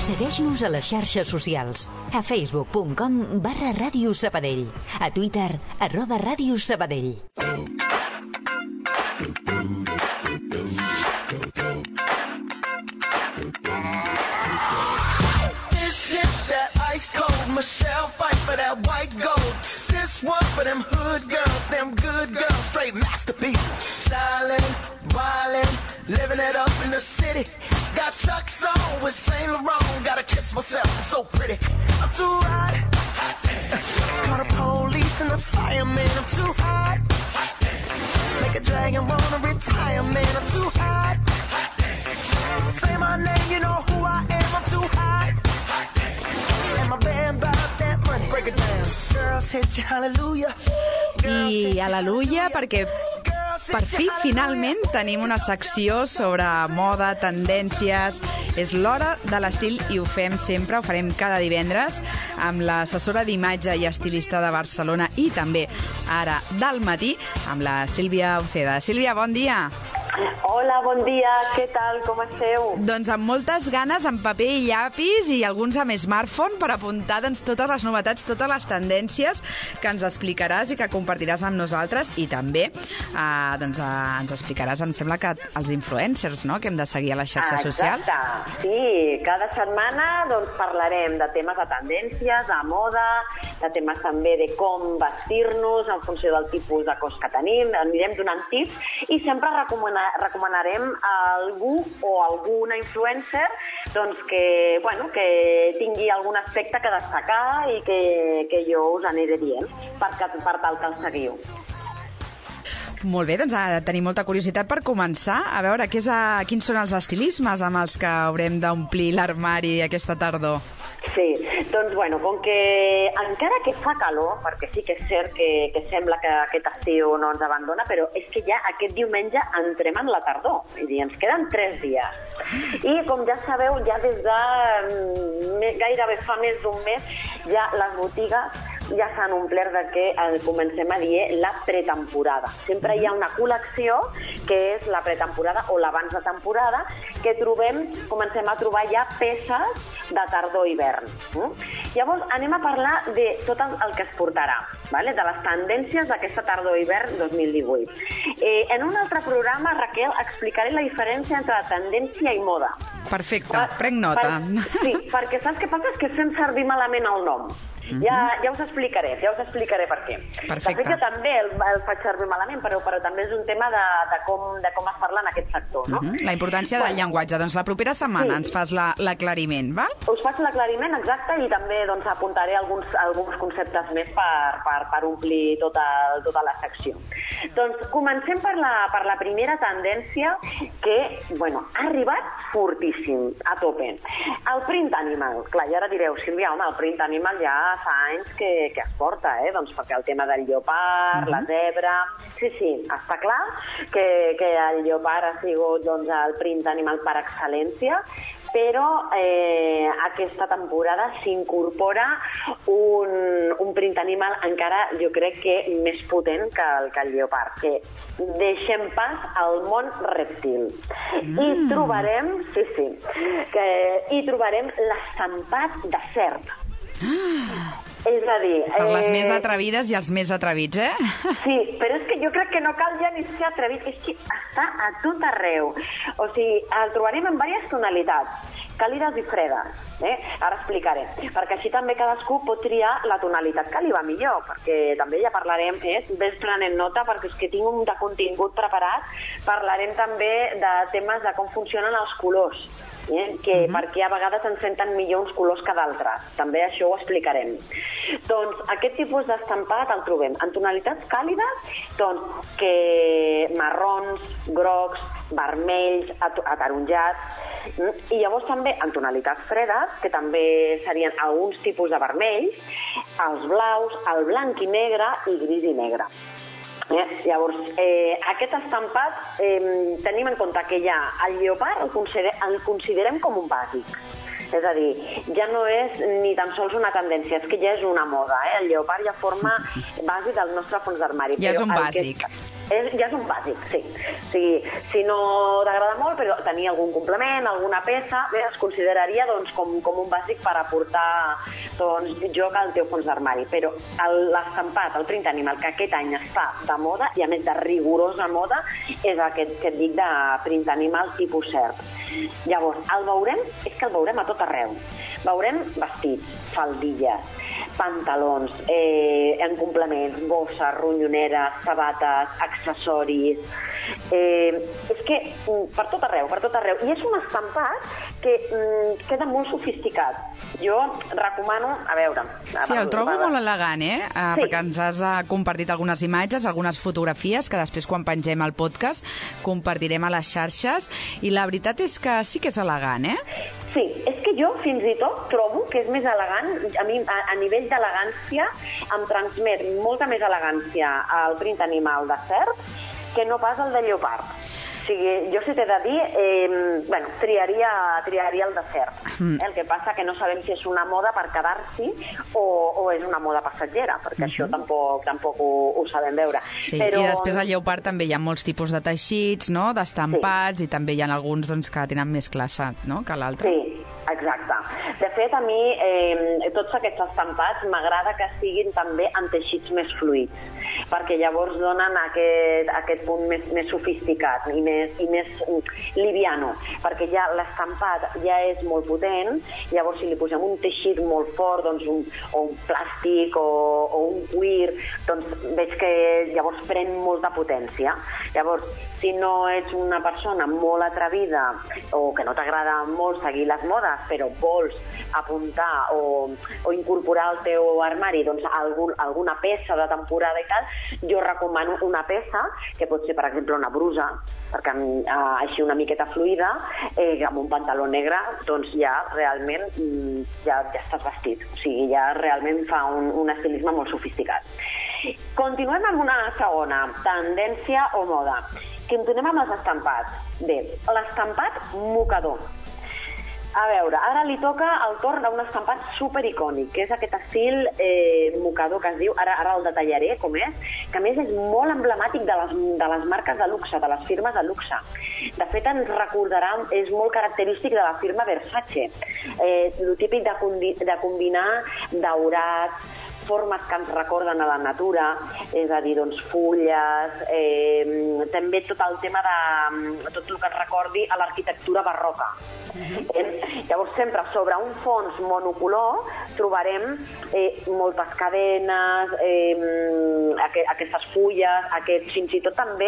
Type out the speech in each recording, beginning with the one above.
Segueix-nos a les xarxes socials. A facebook.com/Ràdio Sabadell. A Twitter, @Ràdio Sabadell. Michelle fight for that white gold. This one for them hood girls, them good girls, straight masterpieces. Styling, wildin', living it up in the city. Got Chuck's on with Saint Laurent. Gotta kiss myself, I'm so pretty. I'm too hot. Call the police and the fireman. I'm too hot. Make a dragon wanna retire, man. I'm too hot. Say my name, you know who I am. I'm too hot. I al·leluia perquè per fi, finalment, tenim una secció sobre moda, tendències. És l'hora de l'estil i ho fem sempre, ho farem cada divendres amb l'assessora d'imatge i estilista de Barcelona i també ara del matí amb la Sílvia Uceda. Sílvia, bon dia. Hola, bon dia, què tal, com esteu? Doncs amb moltes ganes, amb paper i llapis i alguns amb smartphone per apuntar totes les novetats, totes les tendències que ens explicaràs i que compartiràs amb nosaltres i també ens explicaràs, em sembla que els influencers, no?, que hem de seguir a les xarxes socials. Exacte, sí, cada setmana parlarem de temes de tendències, de moda, de temes també de com vestir-nos en funció del tipus de cos que tenim, anirem donant tips i sempre recomanarem a algú o alguna influencer que tingui algun aspecte que destacar i que jo us aniré dient per tal que el seguiu. Molt bé, doncs ara tenim molta curiositat per començar. A veure, quins són els estilismes amb els que haurem d'omplir l'armari aquesta tardor? Sí, doncs com que encara que fa calor, perquè sí que és cert que sembla que aquest estiu no ens abandona, però és que ja aquest diumenge entrem en la tardor, i ens queden 3 dies. I com ja sabeu, ja des de gairebé fa més d'un mes, ja les botigues ja s'han omplert de que comencem a dir la pretemporada. Sempre hi ha una col·lecció que és la pretemporada o l'abans de temporada que comencem a trobar ja peces de tardor-hivern. Llavors anem a parlar de tot el que es portarà, de les tendències d'aquesta tardor-hivern 2018. En un altre programa, Raquel, explicaré la diferència entre tendència i moda. Perfecte, prenc nota. Sí, perquè saps què passa? És que fem servir malament el nom. Ja us explicaré per què. Perfecte. De fet, jo també el faig servir malament, però també és un tema de com es parla en aquest sector, no? La importància del llenguatge. Doncs la propera setmana ens fas l'aclariment, val? Us faig l'aclariment, exacte, i també apuntaré alguns conceptes més per omplir tota la secció. Doncs comencem per la primera tendència que, ha arribat fortíssim, a tope. El print animal. Clar, i ara direu, Sílvia, home, el print animal ja fa anys que es porta, perquè el tema del lleopard, la zebra... Sí, està clar que el lleopard ha sigut el print animal per excel·lència, però aquesta temporada s'incorpora un print animal encara, jo crec que més potent que el lleopard, que deixem pas al món reptil. I trobarem, l'estampat de serp. És a dir... Per les més atrevides i els més atrevits, Sí, però és que jo crec que no cal ja ni ser atrevit, és que està a tot arreu. O sigui, el trobarem en diverses tonalitats, càlides i fredes. Ara explicaré, perquè així també cadascú pot triar la tonalitat que li va millor, perquè també ja parlarem, ves prenent nota, perquè és que tinc un de contingut preparat, parlarem també de temes de com funcionen els colors, perquè a vegades ens senten millor uns colors que d'altres. També això ho explicarem. Doncs aquest tipus d'estampat el trobem en tonalitats càlides, que marrons, grocs, vermells, ataronjats, i llavors també en tonalitats fredes, que també serien alguns tipus de vermells, els blaus, el blanc i negre i gris i negre. Llavors, aquest estampat tenim en compte que ja el lleopard el considerem com un bàsic. És a dir, ja no és ni tan sols una tendència, és que ja és una moda. El lleopard ja forma base del nostre fons d'armari. Ja és un bàsic. Ja és un bàsic, sí. O sigui, si no t'agrada molt, però tenir algun complement, alguna peça, es consideraria doncs, com un bàsic per aportar joc al teu fons d'armari. Però l'estampat, el print animal, que aquest any està de moda, i a més de rigorosa moda, és aquest que et dic de print animal tipus serp. Llavors, el veurem a tot arreu. Veurem vestits, faldilles, pantalons, en complements, bosses, ronyoneres, sabates, accessoris... és que per tot arreu. I és un estampat que queda molt sofisticat. Jo recomano, a veure... Sí, el trobo molt elegant, Sí. Perquè ens has compartit algunes imatges, algunes fotografies, que després quan pengem el podcast compartirem a les xarxes, i la veritat és que sí que és elegant, Sí, és que jo fins i tot trobo que és més elegant, a mi a nivell d'elegància em transmet molta més elegància el print animal de serp que no pas el de lleopard. O sigui, jo si t'he de dir, triaria el de serp. El que passa que no sabem si és una moda per quedar-s'hi o és una moda passatgera, perquè això tampoc ho sabem veure. Sí, però... I després al lleopard també hi ha molts tipus de teixits, no?, d'estampats, i també hi ha alguns que tenen més classe, no?, que l'altre. Sí, exacte. De fet, a mi tots aquests estampats m'agrada que siguin també en teixits més fluids, perquè llavors donen aquest punt més sofisticat i més liviano, perquè ja l'estampat ja és molt potent, llavors si li posem un teixit molt fort, doncs o un plàstic o un cuir, doncs veig que llavors pren molta potència. Llavors, si no ets una persona molt atrevida o que no t'agrada molt seguir les modes, però vols apuntar o incorporar al teu armari doncs, alguna peça de temporada i tal, jo recomano una peça, que pot ser, per exemple, una brusa, perquè així una miqueta fluida, amb un pantaló negre, doncs ja realment ja estàs vestit. O sigui, ja realment fa un estilisme molt sofisticat. Continuem amb una segona tendència o moda. Continuem amb els estampats. Bé, l'estampat mocador. A veure, ara li toca el torn d'un estampat supericònic, que és aquest estil mocador que es diu, ara el detallaré com és, que a més és molt emblemàtic de les marques de luxe, de les firmes de luxe. De fet, ens recordarà, és molt característic de la firma Versace. El típic de combinar daurats, formes que ens recorden a la natura, és a dir, doncs, fulles, també tot el tema de tot el que ens recordi a l'arquitectura barroca. Llavors, sempre sobre un fons monocolor trobarem moltes cadenes, aquestes fulles, fins i tot també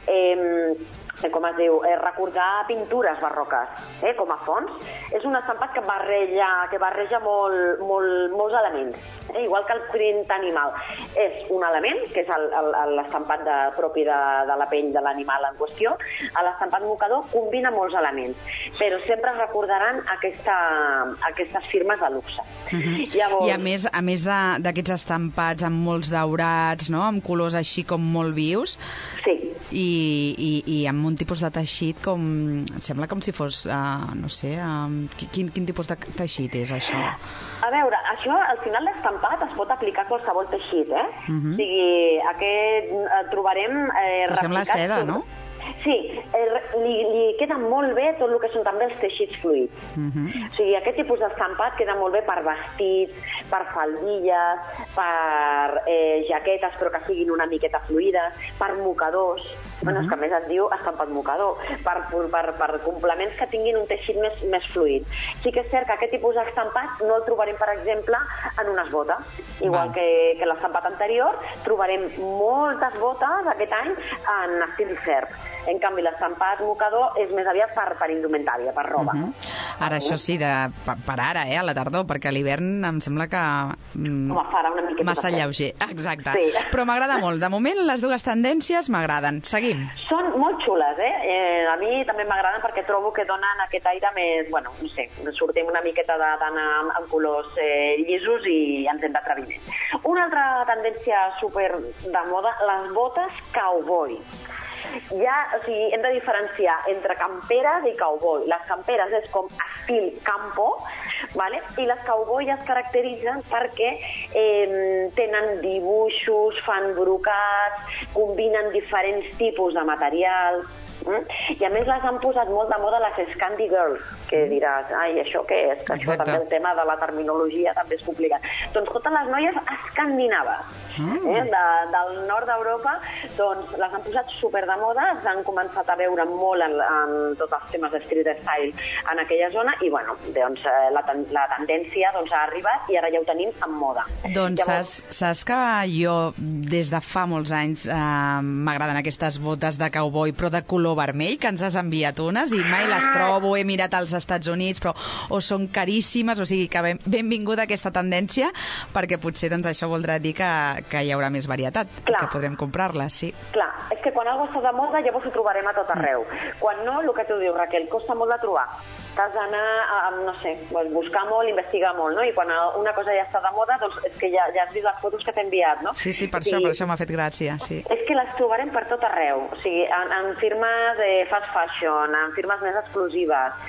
com es diu, recordar pintures barroques com a fons. És un estampat que barreja molts elements, igual que el print animal. És un element, que és l'estampat propi de la pell de l'animal en qüestió. L'estampat mocador combina molts elements, però sempre recordaran aquestes firmes de luxe. Llavors... I a més d'aquests estampats amb molts daurats, no?, amb colors així com molt vius, sí, i amb un tipus de teixit com... Sembla com si fos, no sé, quin tipus de teixit és això? A veure, això al final l'estampat es pot aplicar a qualsevol teixit, O sigui, aquest trobarem... Però sembla seda, no? Sí, li queda molt bé tot el que són també els teixits fluids. O sigui, aquest tipus d'estampat queda molt bé per vestits, per faldilles, per jaquetes però que siguin una miqueta fluides, per mocadors, bueno, és que a més es diu estampat mocador, per complements que tinguin un teixit més fluid. Sí que és cert que aquest tipus d'estampat no el trobarem, per exemple, en unes botes. Igual que l'estampat anterior, trobarem moltes botes aquest any en estil serp. En canvi, l'estampat mocador és més aviat per indumentària, per roba. Ara, això sí, per ara, a la tardor, perquè a l'hivern em sembla que... Home, farà una miqueta massa lleuger, exacte. Sí. Però m'agrada molt. De moment, les dues tendències m'agraden. Seguim. Són molt xules, A mi també m'agraden perquè trobo que donen aquest aire més... Bueno, no sé, sortim una miqueta d'anar amb colors llisos i ens hem d'atrevir més. Una altra tendència super de moda, les botes cowboy. hem de diferenciar entre camperes i cowboy. Les camperes és com estil campo, vale? I les cowboy es caracteritzen perquè tenen dibuixos, fan brocats, combinen diferents tipus de materials, i a més les han posat molt de moda les Scandi Girls, que diràs, ai, això què és? Això també el tema de la terminologia també és complicat. Doncs totes les noies escandinaves del nord d'Europa, doncs les han posat super de moda, s'han començat a veure molt en tots els temes de street style en aquella zona, i bueno, doncs la tendència ha arribat i ara ja ho tenim en moda. Doncs saps que jo des de fa molts anys m'agraden aquestes botes de cowboy, però de color vermell, que ens has enviat unes i mai les trobo, he mirat als Estats Units, però o són caríssimes, o sigui que benvinguda aquesta tendència, perquè potser doncs, això voldrà dir que hi haurà més varietat, que podrem comprar-les, sí. Clar, és que quan algo està de moda llavors ho trobarem a tot arreu. Quan no, el que tu dius, Raquel, costa molt de trobar. T'has d'anar a, no sé, buscar molt, investigar molt, no? I quan una cosa ja està de moda, doncs és que ja has vist les fotos que t'he enviat, no? Sí, per això m'ha fet gràcia, sí. És que les trobarem per tot arreu, o sigui, en firmes de fast fashion, en firmes més exclusives,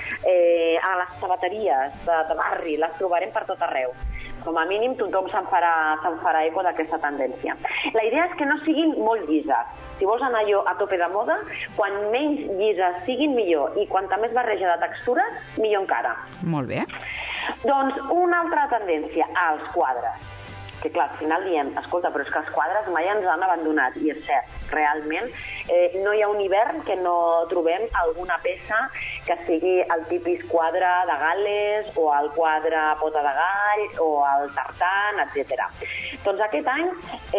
a les sabateries de barri, les trobarem per tot arreu. Com a mínim tothom se'n farà eco d'aquesta tendència. La idea és que no siguin molt llises. Si vols anar allò a tope de moda, quan menys llises siguin, millor. I quanta més barreja de textures, millor encara. Molt bé. Doncs una altra tendència, els quadres. Que clar, al final diem, escolta, però és que els quadres mai ens han abandonat, i és cert, realment no hi ha un hivern que no trobem alguna peça que sigui el típic quadre de Gal·les o el quadre pota de gall o el tartan, etc. Doncs aquest any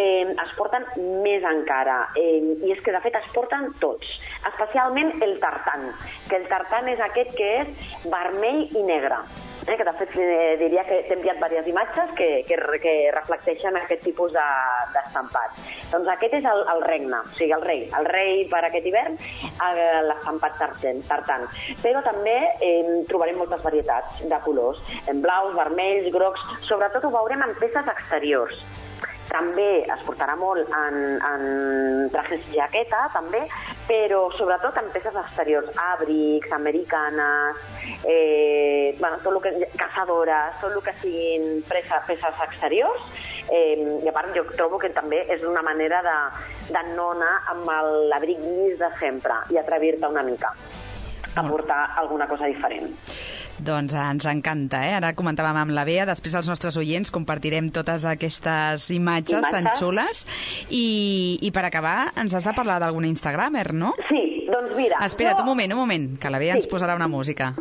es porten més encara, i és que de fet es porten tots, especialment el tartan, que el tartan és aquest que és vermell i negre. Que de fet diria que t'he enviat diverses imatges que reflecteixen aquest tipus d'estampat. Doncs aquest és el regne, o sigui, el rei per aquest hivern, l'estampat tartan. Però també trobarem moltes varietats de colors, en blaus, vermells, grocs, sobretot ho veurem en peces exteriors. També es portarà molt en trajes jaqueta, també, però sobretot en peces exteriors, abrics, americanes, tot el que caçadores, tot el que siguin peces exteriors. I a part jo trobo que també és una manera de no anar amb l'abric llis de sempre i atrevir-te una mica a portar alguna cosa diferent. Doncs ens encanta, Ara comentàvem amb la Bea, després els nostres oients compartirem totes aquestes imatges tan xules i per acabar ens has de parlar d'algun instagramer, no? Sí, doncs mira... Espera't, un moment, que la Bea ens posarà una música.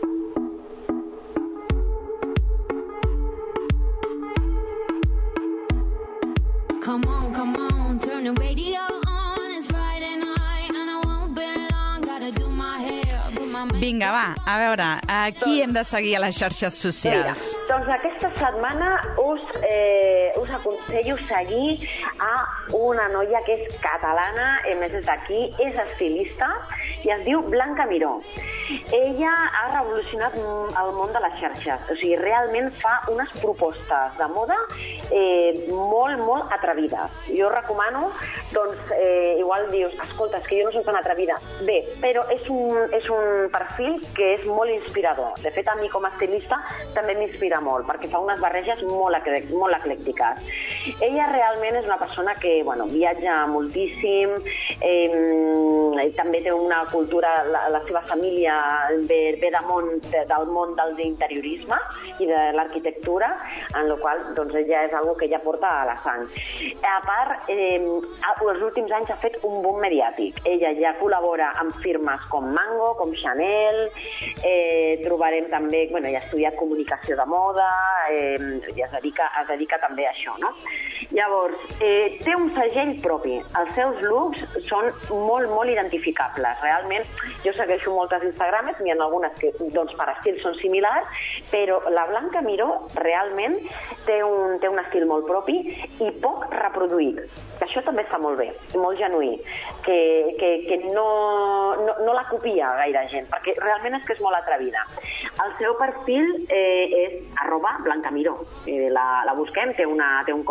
Come on, turn the radio on, it's Friday night and I won't be long, gotta do my hair. Vinga, va, a veure, a qui hem de seguir a les xarxes socials? Mira, doncs aquesta setmana us aconsello seguir a una noia que és catalana, a més és d'aquí, és estilista i es diu Blanca Miró. Ella ha revolucionat el món de les xarxes, o sigui, realment fa unes propostes de moda molt, molt atrevides. Jo recomano, doncs, igual dius, escolta, és que jo no soc tan atrevida. Bé, però és un perfil que és molt inspirador. De fet, a mi com a estilista també m'inspira molt, perquè fa unes barreges molt eclèctiques. Ella realment és una persona que, bueno, viatja moltíssim, també té una cultura, la seva família ve del món del interiorisme i de l'arquitectura, en la qual doncs, ella és algo que ja porta a la sang. A part, els últims anys ha fet un boom mediàtic. Ella ja col·labora amb firmes com Mango, com Chanel, trobarem també, bueno, ja ha estudiat comunicació de moda, i es dedica també a això, no? Llavors, té un segell propi. Els seus looks són molt, molt identificables. Realment, jo segueixo moltes Instagrames, n'hi ha algunes que doncs, per estil són similars, però la Blanca Miró realment té un estil molt propi i poc reproduït. Això també està molt bé, molt genuí, que no la copia gaire gent, perquè realment és que és molt atrevida. El seu perfil és @blancamiró. La busquem, té un compte oficial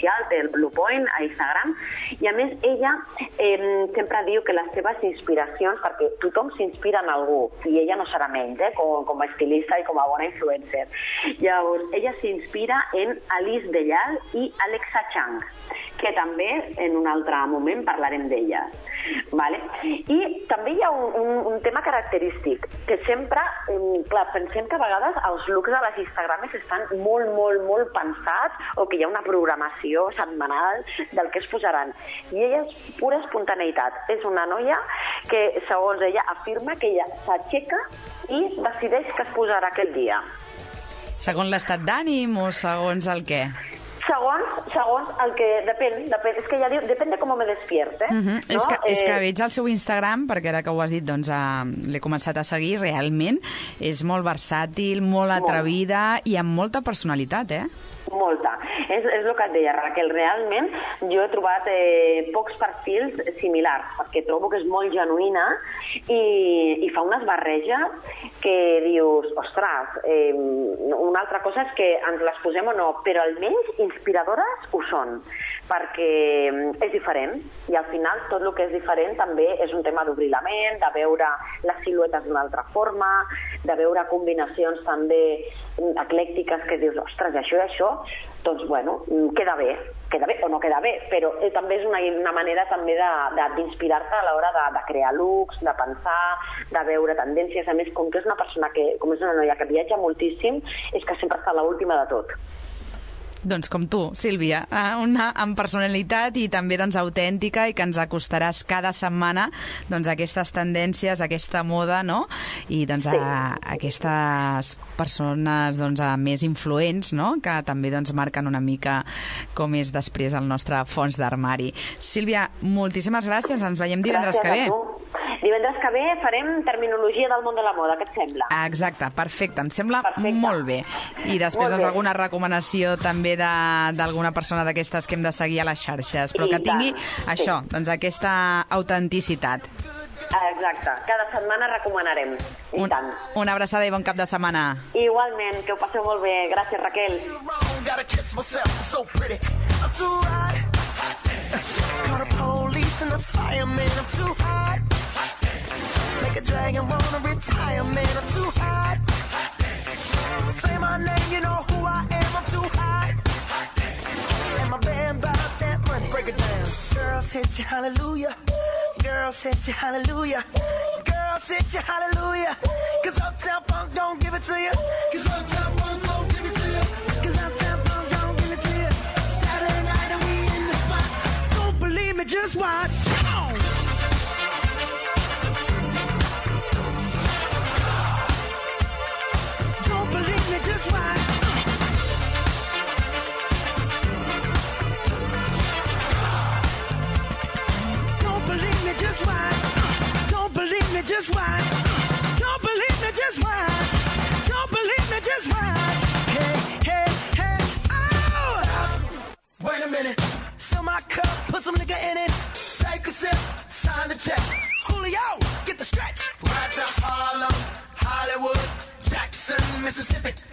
oficial, té el Blue Point a Instagram, i a més ella sempre diu que les seves inspiracions, perquè tothom s'inspira en algú, i ella no serà menys, com a estilista i com a bona influencer. Llavors, ella s'inspira en Alice Dellal i Alexa Chang, que també en un altre moment parlarem d'elles. Vale? I també hi ha un tema característic, que sempre, clar, pensem que a vegades els looks de les Instagrames estan molt pensats, o que hi ha una programació setmanal del que es posaran. I ella és pura espontaneïtat. És una noia que, segons ella, afirma que ella s'aixeca i decideix que es posarà aquell dia. Segons l'estat d'ànim o segons el què? Segons el que... Depèn, és que ja diu, depèn de com me despierte. No? És que veig el seu Instagram, perquè ara que ho has dit, doncs l'he començat a seguir, realment és molt versàtil, molt atrevida i amb molta personalitat, Molta. És el que et deia, Raquel. Realment jo he trobat pocs perfils similars, perquè trobo que és molt genuïna i fa unes barreges que dius, ostres, una altra cosa és que ens les posem o no, però almenys inspiradores ho són, perquè és diferent, i al final tot el que és diferent també és un tema d'obrir la ment, de veure les siluetes d'una altra forma, de veure combinacions també eclèctiques que dius, ostres, això i això, doncs bueno, queda bé o no queda bé, però també és una manera també d'inspirar-te a l'hora de crear looks, de pensar, de veure tendències. A més, com que és una persona com és una noia que viatja moltíssim, és que sempre està a l'última de tot. Doncs com tu, Sílvia, una amb personalitat i també doncs autèntica, i que ens acostaràs cada setmana doncs a aquestes tendències, a aquesta moda, no? I doncs a aquestes persones doncs més influents, no? Que també doncs marquen una mica com és després el nostre fons d'armari. Sílvia, moltíssimes gràcies, ens veiem divendres que ve. Divendres que ve farem terminologia del món de la moda, què et sembla? Exacte, perfecte, em sembla molt bé. I després doncs alguna recomanació també d'alguna persona d'aquestes que hem de seguir a les xarxes, però que tingui això, doncs aquesta autenticitat. Exacte, cada setmana recomanarem. Una abraçada i bon cap de setmana. Igualment, que ho passeu molt bé. Gràcies, Raquel. Call the police and the fireman, I'm too hot. Make a dragon wanna retire, man, I'm too hot. Say my name, you know who I am, I'm too hot. And my band bought that money, break it down. Girls hit you, hallelujah. Girls hit you, hallelujah. Girls hit you, hallelujah. Cause Uptown Funk don't give it to you. Cause Uptown Funk don't give it to you. Cause Uptown Funk don't give it to you. Saturday night and we in the spot. Don't believe me, just watch. Don't believe me, just watch. Don't believe me, just watch. Don't believe me, just watch. Don't believe me, just watch. Don't believe me, just watch. Hey, oh! Stop. Wait a minute. Fill my cup, put some nigga in it. Take a sip, sign the check. Julio, get the stretch. Right to Harlem, Hollywood, Jackson, Mississippi.